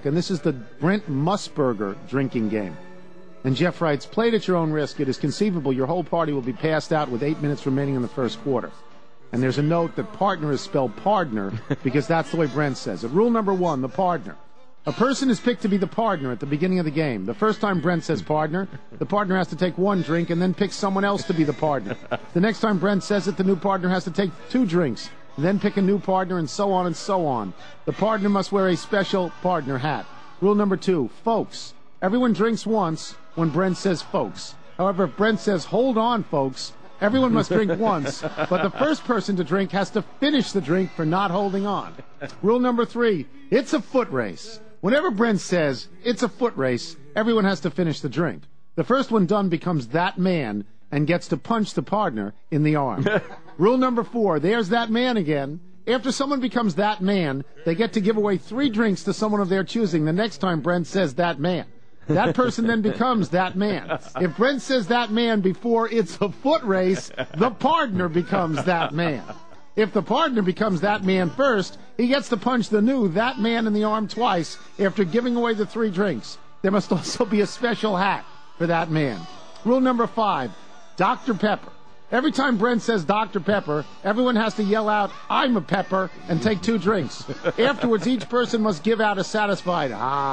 Rick, and this is the Brent Musburger drinking game. And Jeff writes, played at your own risk. It is conceivable your whole party will be passed out with 8 minutes remaining in the first quarter. And there's a note that partner is spelled pardner because that's the way Brent says it. Rule number 1, the pardner. A person is picked to be the pardner at the beginning of the game. The first time Brent says pardner, the partner has to take 1 drink and then pick someone else to be the pardner. The next time Brent says it, the new partner has to take 2 drinks, and then pick a new partner, and so on and so on. The partner must wear a special partner hat. Rule number 2, folks. Everyone drinks once when Brent says folks. However, if Brent says hold on, folks, everyone must drink once, but the first person to drink has to finish the drink for not holding on. Rule number 3, it's a foot race. Whenever Brent says, it's a foot race, everyone has to finish the drink. The first one done becomes that man and gets to punch the partner in the arm. Rule number 4, there's that man again. After someone becomes that man, they get to give away 3 drinks to someone of their choosing the next time Brent says that man. That person then becomes that man. If Brent says that man before it's a foot race, the partner becomes that man. If the partner becomes that man first, he gets to punch the new that man in the arm twice after giving away the 3 drinks. There must also be a special hat for that man. Rule number 5, Dr. Pepper. Every time Brent says Dr. Pepper, everyone has to yell out, I'm a pepper, and take 2 drinks. Afterwards, each person must give out a satisfied,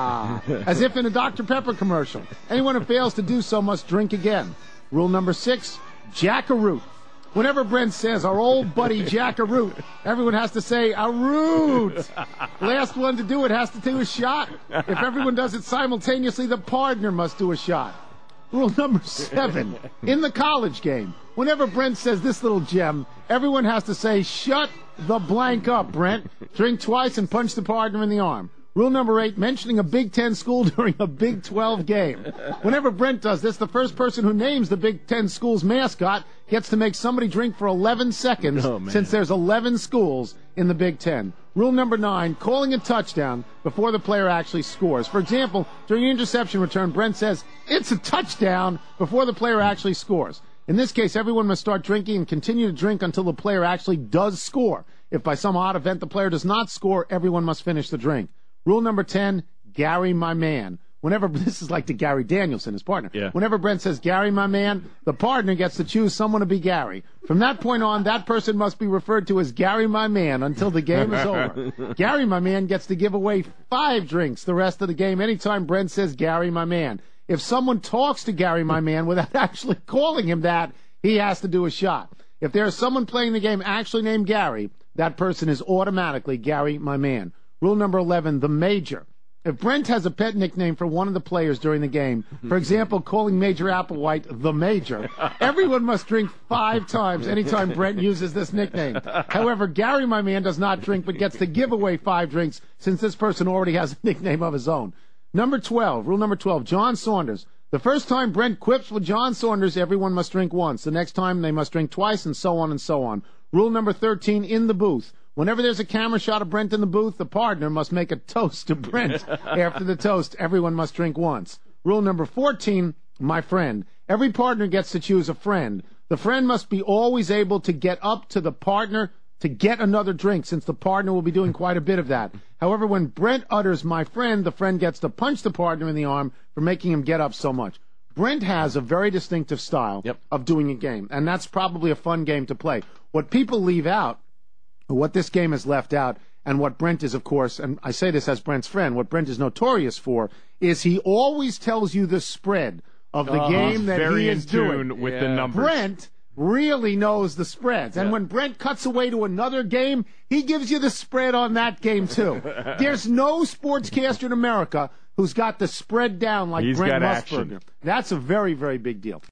as if in a Dr. Pepper commercial. Anyone who fails to do so must drink again. Rule number 6, Jack-a-root. Whenever Brent says, our old buddy Jack-a-root, everyone has to say, a root. Last one to do it has to do a shot. If everyone does it simultaneously, the partner must do a shot. Rule number 7, in the college game, whenever Brent says this little gem, everyone has to say, shut the blank up, Brent. Drink twice and punch the partner in the arm. Rule number 8, mentioning a Big Ten school during a Big 12 game. Whenever Brent does this, the first person who names the Big Ten school's mascot gets to make somebody drink for 11 seconds since there's 11 schools in the Big Ten. Rule number 9, calling a touchdown before the player actually scores. For example, during an interception return, Brent says, it's a touchdown before the player actually scores. In this case, everyone must start drinking and continue to drink until the player actually does score. If by some odd event the player does not score, everyone must finish the drink. Rule number 10, Gary, my man. Whenever, this is like to Gary Danielson, his partner. Yeah. Whenever Brent says, Gary, my man, the partner gets to choose someone to be Gary. From that point on, that person must be referred to as Gary, my man, until the game is over. Gary, my man, gets to give away 5 drinks the rest of the game anytime Brent says, Gary, my man. If someone talks to Gary, my man, without actually calling him that, he has to do a shot. If there is someone playing the game actually named Gary, that person is automatically Gary, my man. Rule number 11, the major. If Brent has a pet nickname for one of the players during the game, for example, calling Major Applewhite the Major, everyone must drink 5 times anytime Brent uses this nickname. However, Gary, my man, does not drink but gets to give away 5 drinks since this person already has a nickname of his own. Number 12, rule number 12, John Saunders. The first time Brent quips with John Saunders, everyone must drink once. The next time, they must drink twice, and so on and so on. Rule number 13, in the booth. Whenever there's a camera shot of Brent in the booth, the partner must make a toast to Brent. After the toast, everyone must drink once. Rule number 14, my friend. Every partner gets to choose a friend. The friend must be always able to get up to the partner to get another drink, since the partner will be doing quite a bit of that. However, when Brent utters my friend, the friend gets to punch the partner in the arm for making him get up so much. Brent has a very distinctive style of doing a game, and that's probably a fun game to play. What people leave out, what this game has left out, and what Brent is, of course, and I say this as Brent's friend, what Brent is notorious for is he always tells you the spread of the game that he is doing. With the numbers. Brent really knows the spreads. And when Brent cuts away to another game, he gives you the spread on that game, too. There's no sportscaster in America who's got the spread down like Brent Musburger. That's a very, very big deal.